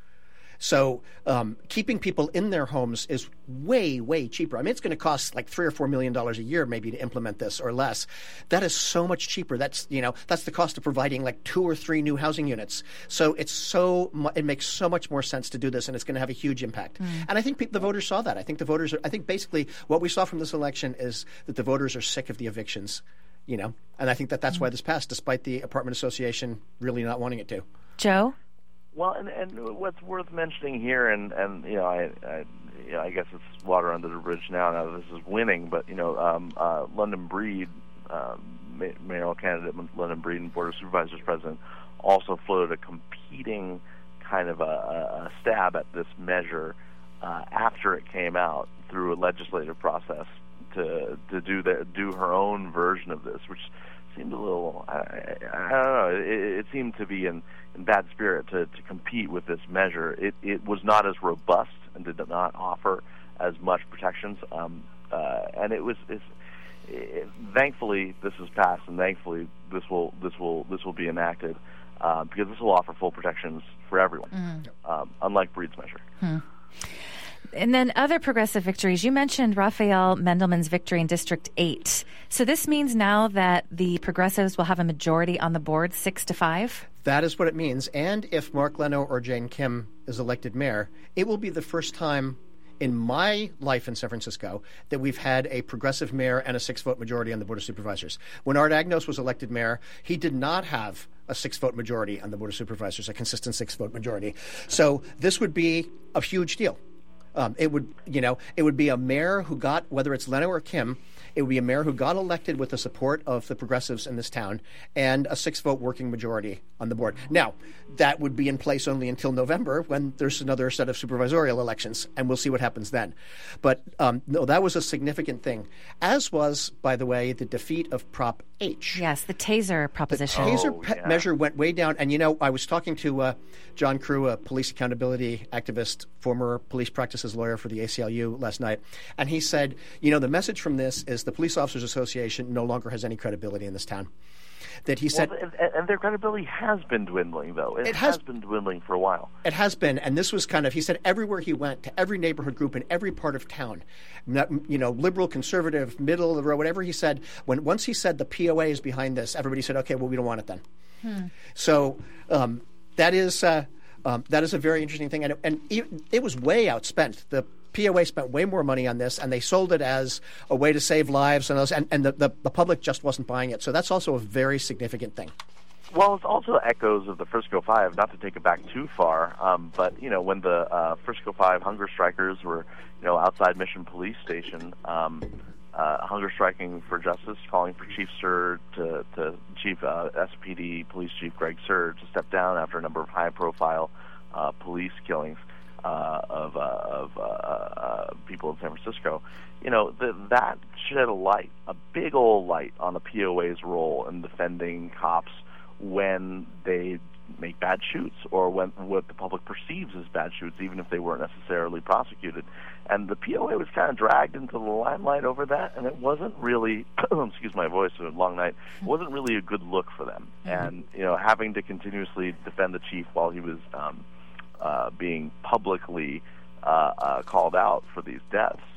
B: So um, keeping people in their homes is way, way cheaper. I mean, it's going to cost like three or four million dollars a year, maybe, to implement this or less. That is so much cheaper. That's you know that's the cost of providing like two or three new housing units. So it's so mu- it makes so much more sense to do this, and it's going to have a huge impact. And I think pe- the voters saw that. I think the voters. Are, I think basically what we saw from this election is that the voters are sick of the evictions. You know, and I think that that's why this passed, despite the apartment association really not wanting it to.
A: Joe?
C: Well, and, and what's worth mentioning here, and, and you know, I, I, you know, I guess it's water under the bridge now. Now that this is winning, but you know, um, uh, London Breed, um, mayoral candidate London Breed and Board of Supervisors president, also floated a competing kind of a, a stab at this measure uh, after it came out through a legislative process to to do the, do her own version of this, which seemed a little, I, I don't know, it, it seemed to be in, in bad spirit to, to compete with this measure. It, it was not as robust and did not offer as much protections, um, uh, and it was, it's, it, thankfully this is passed, and thankfully this will this will this will be enacted uh, because this will offer full protections for everyone, mm. um, unlike Breed's measure.
A: Hmm. And then other progressive victories. You mentioned Raphael Mendelman's victory in District eight. So this means now that the progressives will have a majority on the board, six to five?
B: That is what it means. And if Mark Leno or Jane Kim is elected mayor, it will be the first time in my life in San Francisco that we've had a progressive mayor and a six-vote majority on the Board of Supervisors. When Art Agnos was elected mayor, he did not have a six-vote majority on the Board of Supervisors, a consistent six-vote majority. So this would be a huge deal. Um, it would, you know, it would be a mayor who got, whether it's Leno or Kim, it would be a mayor who got elected with the support of the progressives in this town and a six-vote working majority on the board. Now, that would be in place only until November when there's another set of supervisorial elections, and we'll see what happens then. But um, no, that was a significant thing, as was, by the way, the defeat of Prop H.
A: Yes, the taser proposition.
B: The taser
C: Oh,
B: pe-
C: yeah.
B: measure went way down. And, you know, I was talking to uh, John Crew, a police accountability activist, former police practices lawyer for the A C L U last night. And he said, you know, the message from this is the Police Officers Association no longer has any credibility in this town. That he said...
C: Well, and, and their credibility has been dwindling, though. It,
B: It
C: has,
B: has-
C: been dwindling for a while.
B: It has been, and this was kind of, he said everywhere he went, to every neighborhood group in every part of town, not, you know, liberal, conservative, middle of the road, whatever he said, when once he said the P O A is behind this, everybody said, okay, well, we don't want it then. Hmm. So um, that is uh, um, that is a very interesting thing, and, and it, it was way outspent. The P O A spent way more money on this, and they sold it as a way to save lives, and, those, and, and the, the, the public just wasn't buying it. So that's also a very significant thing.
C: Well, it's also echoes of the Frisco Five, not to take it back too far, um, but, you know, when the uh, Frisco Five hunger strikers were, you know, outside Mission Police Station, um, uh, hunger striking for justice, calling for Chief Sir to, to Chief uh, S P D Police Chief Greg Sir to step down after a number of high-profile uh, police killings uh, of, uh, of uh, uh, people in San Francisco. You know, the, that shed a light, a big old light on the P O A's role in defending cops when they make bad shoots or when what the public perceives as bad shoots, even if they weren't necessarily prosecuted. And the P O A was kind of dragged into the limelight over that, and it wasn't really, excuse my voice, a long night, it wasn't really a good look for them. Mm-hmm. And, you know, having to continuously defend the chief while he was um, uh, being publicly uh, uh, called out for these deaths,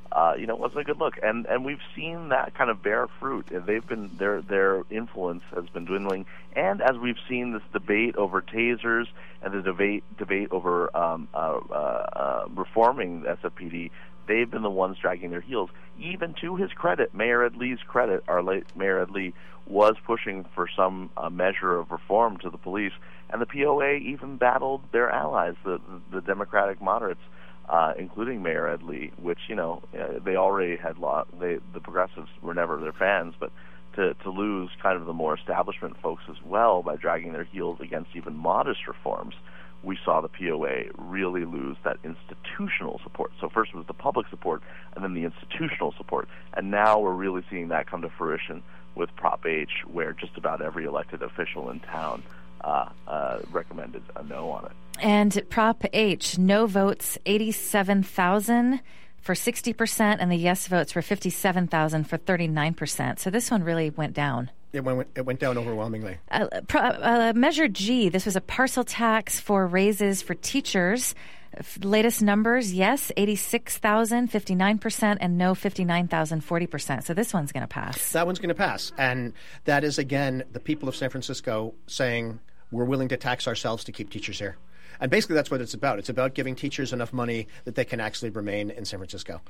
C: uh, you know, wasn't a good look. And and we've seen that kind of bear fruit. They've been their their influence has been dwindling. And as we've seen this debate over tasers and the debate debate over um, uh, uh, uh, reforming the S F P D, they've been the ones dragging their heels. Even to his credit, Mayor Ed Lee's credit, our late Mayor Ed Lee was pushing for some uh, measure of reform to the police, and the P O A even battled their allies, the the Democratic moderates, uh, including Mayor Ed Lee, which, you know, uh, they already had lost. They, the progressives were never their fans, but to, to lose kind of the more establishment folks as well by dragging their heels against even modest reforms, we saw the P O A really lose that institutional support. So first it was the public support, and then the institutional support. And now we're really seeing that come to fruition with Prop H, where just about every elected official in town uh, uh, recommended a no on it.
A: And Prop H, no votes, eighty-seven thousand for sixty percent, and the yes votes were fifty-seven thousand for thirty-nine percent. So this one really went down.
B: It went, it went down overwhelmingly.
A: Uh, pro, uh, Measure G, this was a parcel tax for raises for teachers. Latest numbers, yes, eighty-six thousand, fifty-nine percent, and no, fifty-nine thousand, forty percent. So this one's going to pass.
B: That one's going to pass. And that is, again, the people of San Francisco saying we're willing to tax ourselves to keep teachers here. And basically that's what it's about. It's about giving teachers enough money that they can actually remain in San Francisco.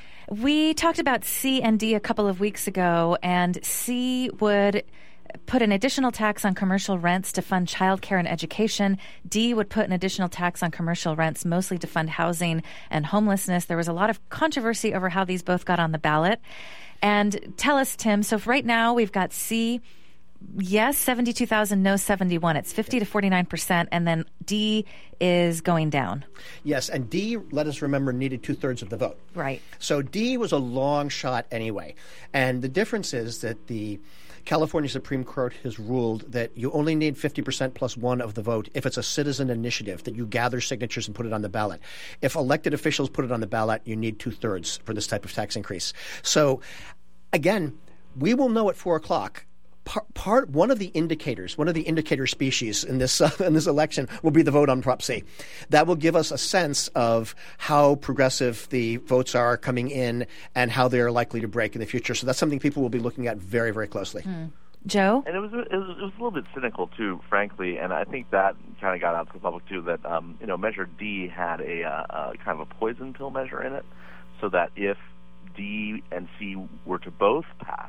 A: We talked about C and D a couple of weeks ago, and C would put an additional tax on commercial rents to fund childcare and education. D would put an additional tax on commercial rents, mostly to fund housing and homelessness. There was a lot of controversy over how these both got on the ballot. And tell us, Tim, so right now we've got C, yes, seventy-two thousand, no, seventy-one. It's fifty to forty-nine percent, and then D is going down.
B: Yes, and D, let us remember, needed two-thirds of the vote.
A: Right.
B: So D was a long shot anyway. And the difference is that the California Supreme Court has ruled that you only need fifty percent plus one of the vote if it's a citizen initiative, that you gather signatures and put it on the ballot. If elected officials put it on the ballot, you need two-thirds for this type of tax increase. So, again, we will know at four o'clock. Part, part one of the indicators, one of the indicator species in this uh, in this election will be the vote on Prop C. That will give us a sense of how progressive the votes are coming in and how they are likely to break in the future. So that's something people will be looking at very, very closely.
A: Mm. Joe?
C: And it was, it was it was a little bit cynical too, frankly, and I think that kind of got out to the public too. That um, you know, Measure D had a uh, uh, kind of a poison pill measure in it, so that if D and C were to both pass,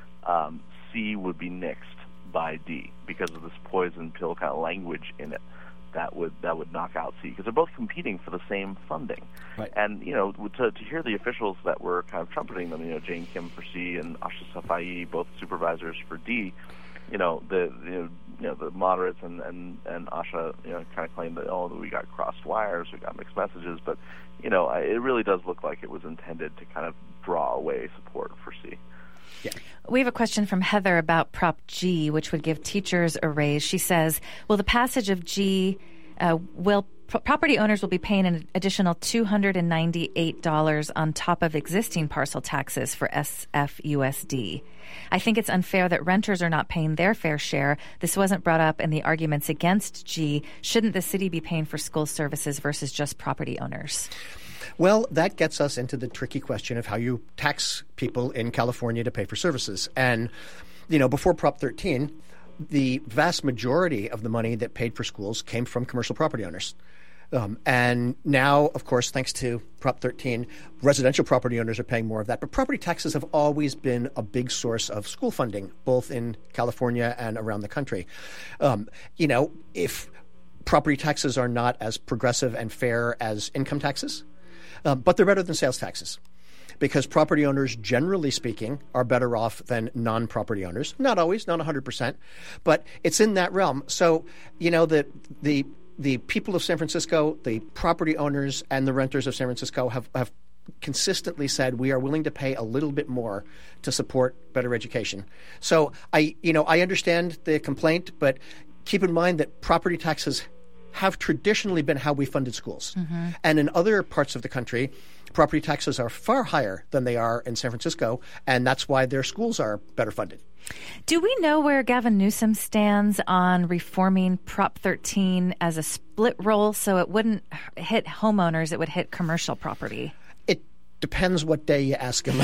C: um, C would be nixed by D because of this poison pill kind of language in it that would that would knock out C, because they're both competing for the same funding.
B: Right.
C: And you know, to, to hear the officials that were kind of trumpeting them, you know, Jane Kim for C and Asha Safai, both supervisors for D, you know, the you know, you know the moderates and, and, and Asha, you know, kind of claimed that, oh, we got crossed wires, we got mixed messages, but you know, it really does look like it was intended to kind of draw away support for C.
B: Yeah.
A: We have a question from Heather about Prop G, which would give teachers a raise. She says, will the passage of G, uh, will pro- property owners will be paying an additional two hundred ninety-eight dollars on top of existing parcel taxes for S F U S D. I think it's unfair that renters are not paying their fair share. This wasn't brought up in the arguments against G. Shouldn't the city be paying for school services versus just property owners?
B: Well, that gets us into the tricky question of how you tax people in California to pay for services. And, you know, before Prop thirteen, the vast majority of the money that paid for schools came from commercial property owners. Um, and now, of course, thanks to Prop thirteen, residential property owners are paying more of that. But property taxes have always been a big source of school funding, both in California and around the country. Um, you know, if property taxes are not as progressive and fair as income taxes, Um, but they're better than sales taxes, because property owners, generally speaking, are better off than non-property owners. Not always, not one hundred percent, but it's in that realm. So, you know, the the the people of San Francisco, the property owners and the renters of San Francisco have, have consistently said we are willing to pay a little bit more to support better education. So I, you know, I understand the complaint, but keep in mind that property taxes have traditionally been how we funded schools. Mm-hmm. And in other parts of the country, property taxes are far higher than they are in San Francisco, and that's why their schools are better funded.
A: Do we know where Gavin Newsom stands on reforming Prop thirteen as a split roll so it wouldn't hit homeowners, it would hit commercial property?
B: It Depends what day you ask him.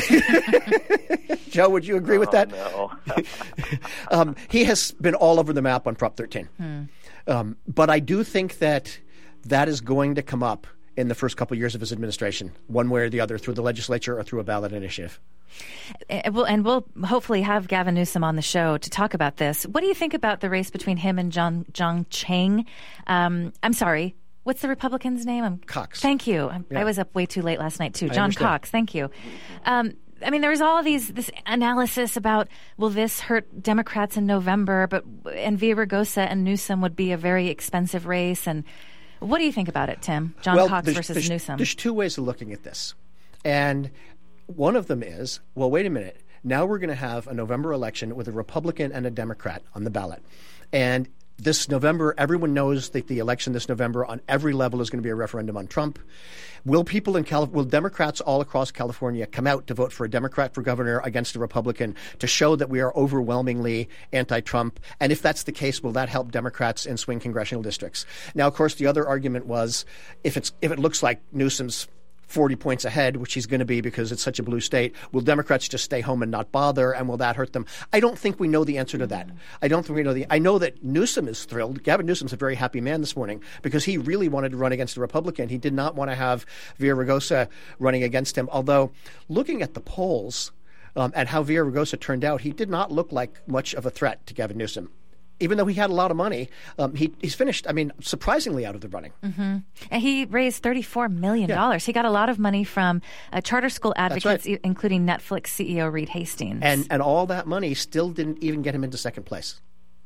B: Joe, would you agree
C: oh,
B: with that?
C: No.
B: um, he has been all over the map on Prop thirteen.
A: Hmm.
B: Um, but I do think that that is going to come up in the first couple of years of his administration, one way or the other, through the legislature or through a ballot initiative.
A: And we'll, and we'll hopefully have Gavin Newsom on the show to talk about this. What do you think about the race between him and John John Chang? Um, I'm sorry. What's the Republican's name? I'm,
B: Cox.
A: Thank you. I,
B: Yeah.
A: I was up way too late last night, too.
B: I
A: John
B: understand.
A: Cox. Thank you. Um, I mean, there was all these this analysis about, will this hurt Democrats in November? But and Villaraigosa and Newsom would be a very expensive race. And what do you think about it, Tim? John
B: well,
A: Cox
B: there's,
A: versus
B: there's,
A: Newsom.
B: There's two ways of looking at this. And one of them is, well, wait a minute. Now we're going to have a November election with a Republican and a Democrat on the ballot. And this November, everyone knows that the election this November on every level is going to be a referendum on Trump. Will people in Cali- will Democrats all across California come out to vote for a Democrat for governor against a Republican to show that we are overwhelmingly anti-Trump? And if that's the case, will that help Democrats in swing congressional districts? Now, of course, the other argument was if it's if it looks like Newsom's forty points ahead, which he's going to be because it's such a blue state, will Democrats just stay home and not bother, and will that hurt them? I don't think we know the answer to that. I don't think we know the – I know that Newsom is thrilled. Gavin Newsom's a very happy man this morning because he really wanted to run against a Republican. He did not want to have Villaraigosa running against him, although looking at the polls um, and how Villaraigosa turned out, he did not look like much of a threat to Gavin Newsom. Even though he had a lot of money, um, he, he's finished, I mean, surprisingly out of the running.
A: Mm-hmm. And he raised thirty-four million dollars. Yeah. He got a lot of money from uh, charter school advocates, right. including Netflix C E O Reed Hastings.
B: And, and all that money still didn't even get him into second place.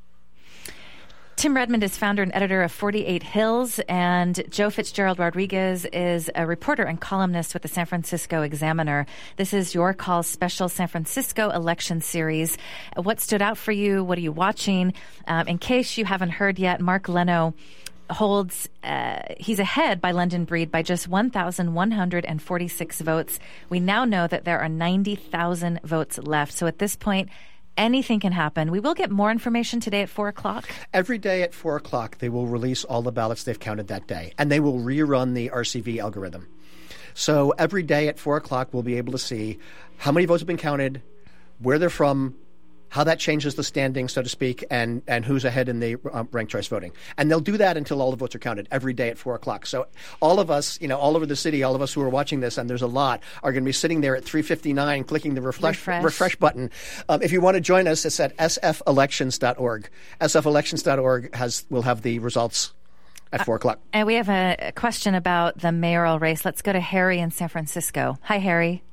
A: Tim Redmond is founder and editor of forty-eight Hills, and Joe Fitzgerald Rodriguez is a reporter and columnist with the San Francisco Examiner. This is Your Call's special San Francisco election series. What stood out for you? What are you watching? Um, in case you haven't heard yet, Mark Leno holds, uh, he's ahead by London Breed by just one thousand one hundred forty-six votes. We now know that there are ninety thousand votes left. So at this point, anything can happen. We will get more information today at four o'clock.
B: Every day at four o'clock, they will release all the ballots they've counted that day, and they will rerun the R C V algorithm. So every day at four o'clock, we'll be able to see how many votes have been counted, where they're from, how that changes the standing, so to speak, and, and who's ahead in the um, ranked choice voting. And they'll do that until all the votes are counted every day at four o'clock. So all of us, you know, all over the city, all of us who are watching this, and there's a lot, are going to be sitting there at three fifty-nine clicking the refresh,
A: refresh.
B: refresh button. Um, if you want to join us, it's at s f elections dot org. s f elections dot org has will have the results at four o'clock.
A: And we have a, a question about the mayoral race. Let's go to Harry in San Francisco. Hi, Harry.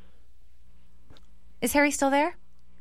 A: Is Harry still there?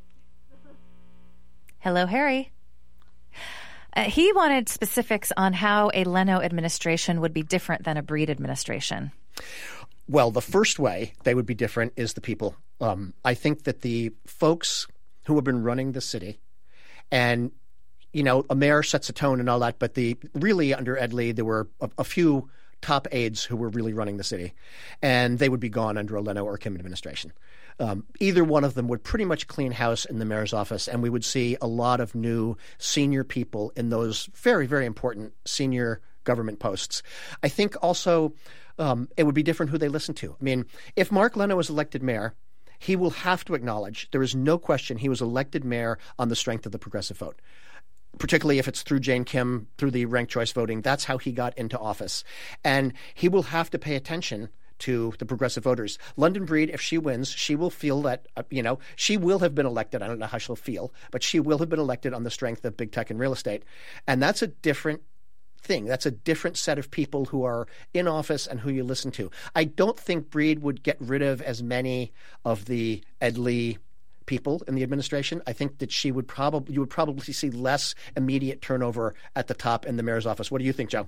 A: Hello, Harry. Uh, he wanted specifics on how a Leno administration would be different than a Breed administration.
B: Well, the first way they would be different is the people. Um, I think that the folks who have been running the city, and, you know, a mayor sets a tone and all that, but the really under Ed Lee, there were a, a few top aides who were really running the city, and they would be gone under a Leno or Kim administration. Um, either one of them would pretty much clean house in the mayor's office, and we would see a lot of new senior people in those very, very important senior government posts. I think also um, it would be different who they listen to. I mean, if Mark Leno is elected mayor, he will have to acknowledge there is no question he was elected mayor on the strength of the progressive vote. Particularly if it's through Jane Kim, through the ranked choice voting. That's how he got into office. And he will have to pay attention to the progressive voters. London Breed, if she wins, she will feel that, uh, you know, she will have been elected. I don't know how she'll feel, but she will have been elected on the strength of big tech and real estate. And that's a different thing. That's a different set of people who are in office and who you listen to. I don't think Breed would get rid of as many of the Ed Lee people in the administration. I think that she would probably, you would probably see less immediate turnover at the top in the mayor's office. What do you think, Joe?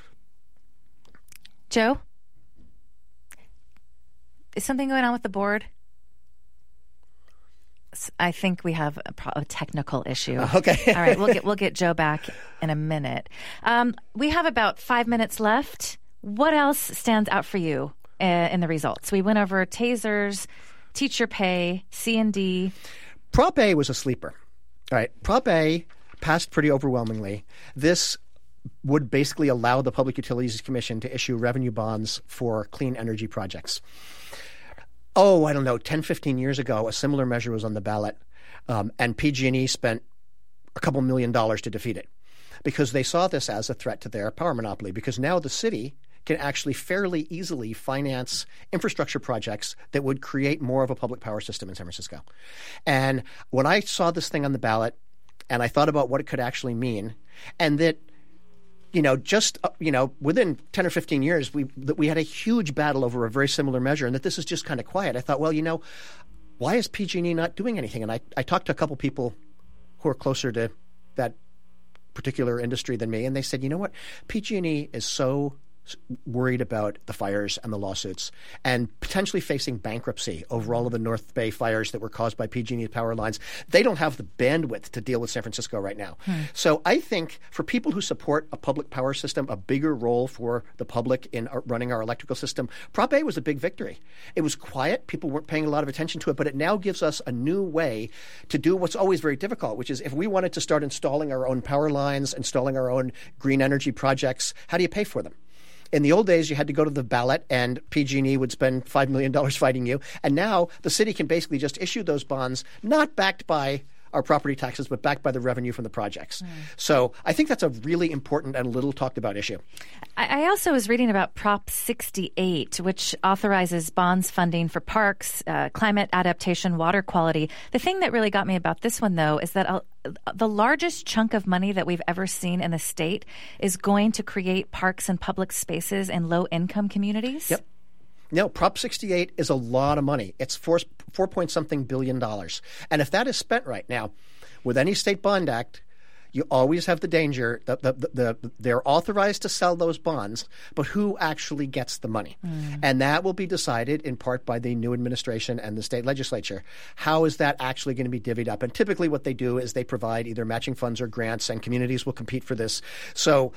A: Joe? Is something going on with the board? I think we have a, pro- a technical issue.
B: Uh, okay.
A: All right, we'll get we'll get Joe back in a minute. Um, we have about five minutes left. What else stands out for you uh, in the results? We went over tasers, teacher pay, C and D.
B: Prop A was a sleeper. All right. Prop A passed pretty overwhelmingly. This would basically allow the Public Utilities Commission to issue revenue bonds for clean energy projects. oh, I don't know, ten, fifteen years ago, a similar measure was on the ballot, um, and P G and E spent a couple million dollars to defeat it because they saw this as a threat to their power monopoly, because now the city can actually fairly easily finance infrastructure projects that would create more of a public power system in San Francisco. And when I saw this thing on the ballot and I thought about what it could actually mean, and that, you know, just, uh, you know, within ten or fifteen years, we that we had a huge battle over a very similar measure, and that this is just kind of quiet, I thought, well, you know, why is P G and E not doing anything? And I, I talked to a couple people who are closer to that particular industry than me, and they said, you know what, P G and E is so worried about the fires and the lawsuits and potentially facing bankruptcy over all of the North Bay fires that were caused by P G and E power lines. They don't have the bandwidth to deal with San Francisco right now. Hmm. So I think for people who support a public power system, a bigger role for the public in running our electrical system, Prop A was a big victory. It was quiet. People weren't paying a lot of attention to it, but it now gives us a new way to do what's always very difficult, which is if we wanted to start installing our own power lines, installing our own green energy projects, how do you pay for them? In the old days, you had to go to the ballot, and P G and E would spend five million dollars fighting you. And now the city can basically just issue those bonds, not backed by our property taxes, but backed by the revenue from the projects. Mm. So I think that's a really important and little talked about issue.
A: I, I also was reading about Prop sixty-eight, which authorizes bonds funding for parks, uh, climate adaptation, water quality. The thing that really got me about this one, though, is that uh, the largest chunk of money that we've ever seen in the state is going to create parks and public spaces in low-income communities.
B: Yep. No, Prop sixty-eight is a lot of money. It's four, four point something billion dollars. And if that is spent right now, with any state bond act, you always have the danger that the, the, the, they're authorized to sell those bonds, but who actually gets the money? Mm. And that will be decided in part by the new administration and the state legislature. How is that actually going to be divvied up? And typically what they do is they provide either matching funds or grants, and communities will compete for this. So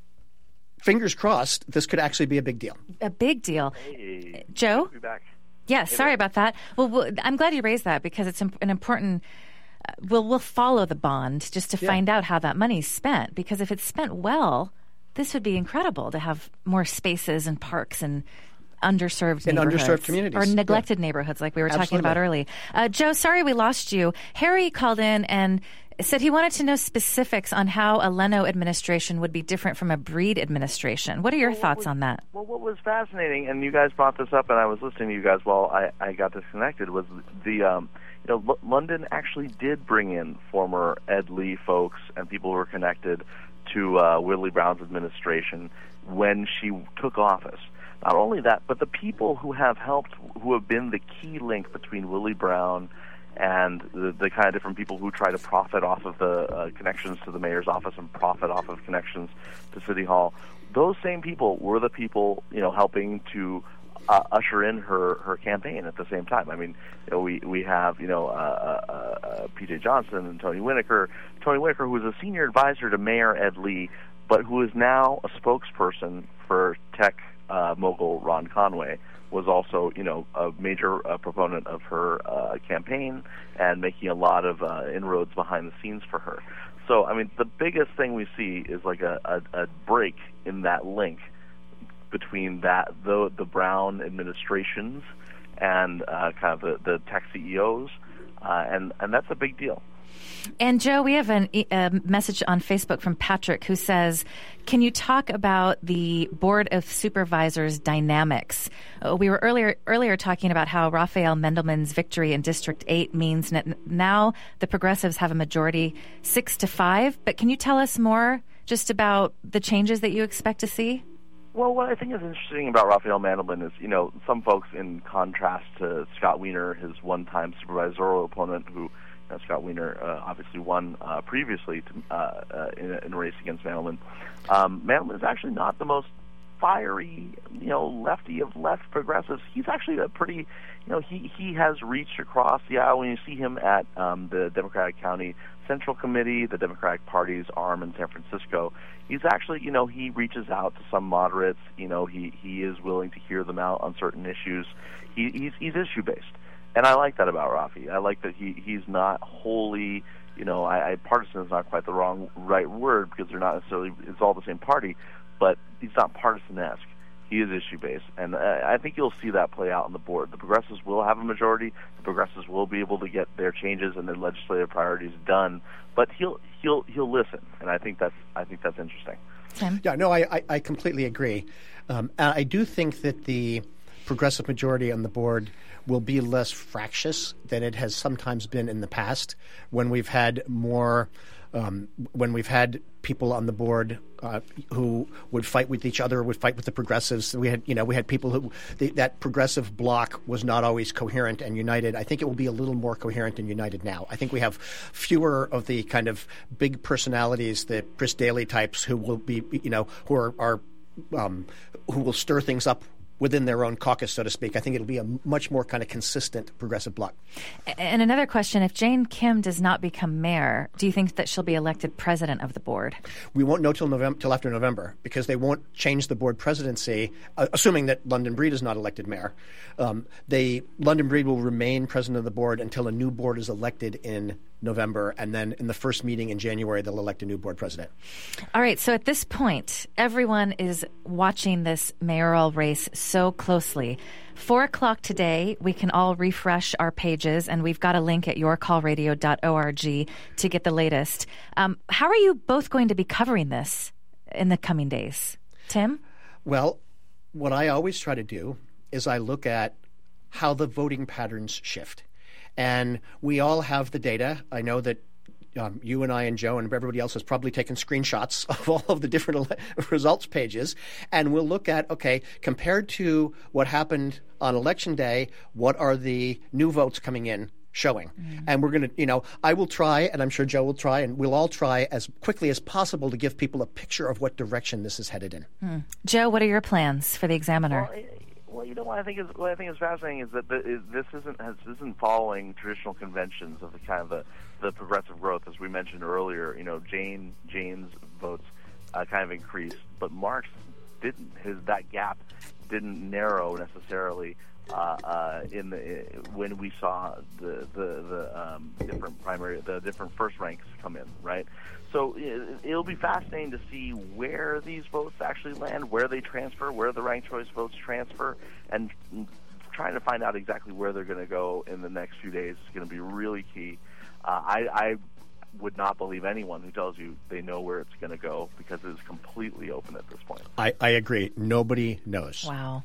B: fingers crossed, this could actually be a big deal.
A: A big deal.
C: Hey,
A: Joe?
C: Be back.
A: Yes, hey, sorry there. about that. Well, well, I'm glad you raised that because it's an important uh, – we'll, we'll follow the bond just to yeah. find out how that money's spent, because if it's spent well, this would be incredible to have more spaces and parks and underserved
B: in
A: neighborhoods.
B: underserved communities.
A: Or neglected
B: yeah.
A: neighborhoods like we were
B: Absolutely.
A: talking about early. Uh, Joe, sorry we lost you. Harry called in and – said he wanted to know specifics on how a Leno administration would be different from a Breed administration. What are your
C: well,
A: thoughts
C: was,
A: on that?
C: Well, what was fascinating, and you guys brought this up, and I was listening to you guys while I, I got disconnected, was the, um, you know, L- London actually did bring in former Ed Lee folks and people who were connected to uh, Willie Brown's administration when she took office. Not only that, but the people who have helped, who have been the key link between Willie Brown and the, the kind of different people who try to profit off of the uh, connections to the mayor's office and profit off of connections to City Hall, those same people were the people, you know, helping to uh, usher in her, her campaign at the same time. I mean, you know, we we have, you know, uh, uh, uh, P J Johnson and Tony Whitaker. Tony Whitaker, who was a senior advisor to Mayor Ed Lee, but who is now a spokesperson for tech uh, mogul Ron Conway, was also, you know, a major uh, proponent of her uh, campaign and making a lot of uh, inroads behind the scenes for her. So, I mean, the biggest thing we see is like a, a, a break in that link between that the the Brown administrations and uh, kind of the, the tech C E Os, uh, and and that's a big deal.
A: And Joe, we have an, a message on Facebook from Patrick who says, can you talk about the Board of Supervisors dynamics? Uh, we were earlier earlier talking about how Raphael Mendelman's victory in District eight means that now the progressives have a majority six to five. But can you tell us more just about the changes that you expect to see?
C: Well, what I think is interesting about Raphael Mandelman is, you know, some folks, in contrast to Scott Wiener, his one-time supervisorial opponent, who Uh, Scott Wiener uh, obviously won uh, previously to, uh, uh, in, a, in a race against Mandelman. Um, Mandelman is actually not the most fiery, you know, lefty of left progressives. He's actually a pretty, you know, he, he has reached across the aisle. When you see him at um, the Democratic County Central Committee, the Democratic Party's arm in San Francisco, he's actually, you know, he reaches out to some moderates. You know, he, he is willing to hear them out on certain issues. He, he's, he's issue-based. And I like that about Rafi. I like that he, he's not wholly, you know, I, I partisan is not quite the wrong right word because they're not necessarily, it's all the same party, but he's not partisan-esque. He is issue-based, and uh, I think you'll see that play out on the board. The progressives will have a majority. The progressives will be able to get their changes and their legislative priorities done. But he'll he'll he'll listen, and I think that's I think that's interesting.
A: Tim?
B: Yeah, no, I I, I completely agree. Um, and I do think that the progressive majority on the board will be less fractious than it has sometimes been in the past when we've had more. Um, when we've had people on the board uh, who would fight with each other, would fight with the progressives, we had, you know, we had people who the, that progressive bloc was not always coherent and united. I think it will be a little more coherent and united now. I think we have fewer of the kind of big personalities, the Chris Daly types, who will be, you know, who are, are um, who will stir things up within their own caucus, so to speak. I think it'll be a much more kind of consistent progressive bloc.
A: And another question, if Jane Kim does not become mayor, do you think that she'll be elected president of the board?
B: We won't know till November, till after November, because they won't change the board presidency, uh, assuming that London Breed is not elected mayor. Um, they London Breed will remain president of the board until a new board is elected in November, and then in the first meeting in January, they'll elect a new board president.
A: All right, so at this point, everyone is watching this mayoral race so closely. Four o'clock today, we can all refresh our pages, and we've got a link at your call radio dot org to get the latest. Um, how are you both going to be covering this in the coming days? Tim?
B: Well, what I always try to do is I look at how the voting patterns shift. And we all have the data. I know that um, you and I and Joe and everybody else has probably taken screenshots of all of the different ele- results pages. And we'll look at, okay, compared to what happened on Election Day, what are the new votes coming in showing? Mm. And we're going to, you know, I will try, and I'm sure Joe will try, and we'll all try as quickly as possible to give people a picture of what direction this is headed in.
A: Mm. Joe, what are your plans for the Examiner?
C: Well, Well, you know what I think is what I think is fascinating is that the, is, this isn't has, isn't following traditional conventions of the kind of the, the progressive growth, as we mentioned earlier. You know, Jane Jane's votes uh, kind of increased, but Mark's didn't. His that gap didn't narrow necessarily uh, uh, in the when we saw the the, the um, different primary the different first ranks come in, right? So it'll be fascinating to see where these votes actually land, where they transfer, where the ranked choice votes transfer, and trying to find out exactly where they're going to go in the next few days is going to be really key. Uh, I, I would not believe anyone who tells you they know where it's going to go because it is completely open at this point.
B: I, I agree. Nobody knows.
A: Wow.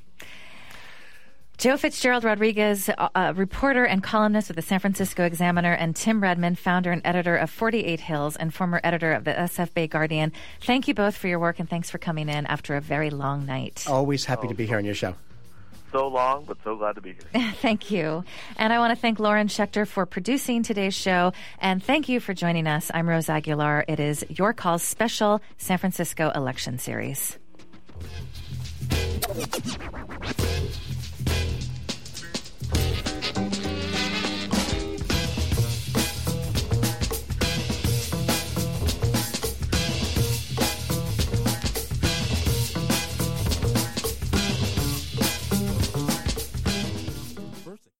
A: Joe Fitzgerald Rodriguez, uh, reporter and columnist with the San Francisco Examiner, and Tim Redmond, founder and editor of forty-eight Hills and former editor of the S F Bay Guardian. Thank you both for your work, and thanks for coming in after a very long night.
B: Always happy
C: oh,
B: to be here on your show.
C: So long, but so glad to be here.
A: Thank you. And I want to thank Lauren Schechter for producing today's show, and thank you for joining us. I'm Rose Aguilar. It is Your Call's special San Francisco election series.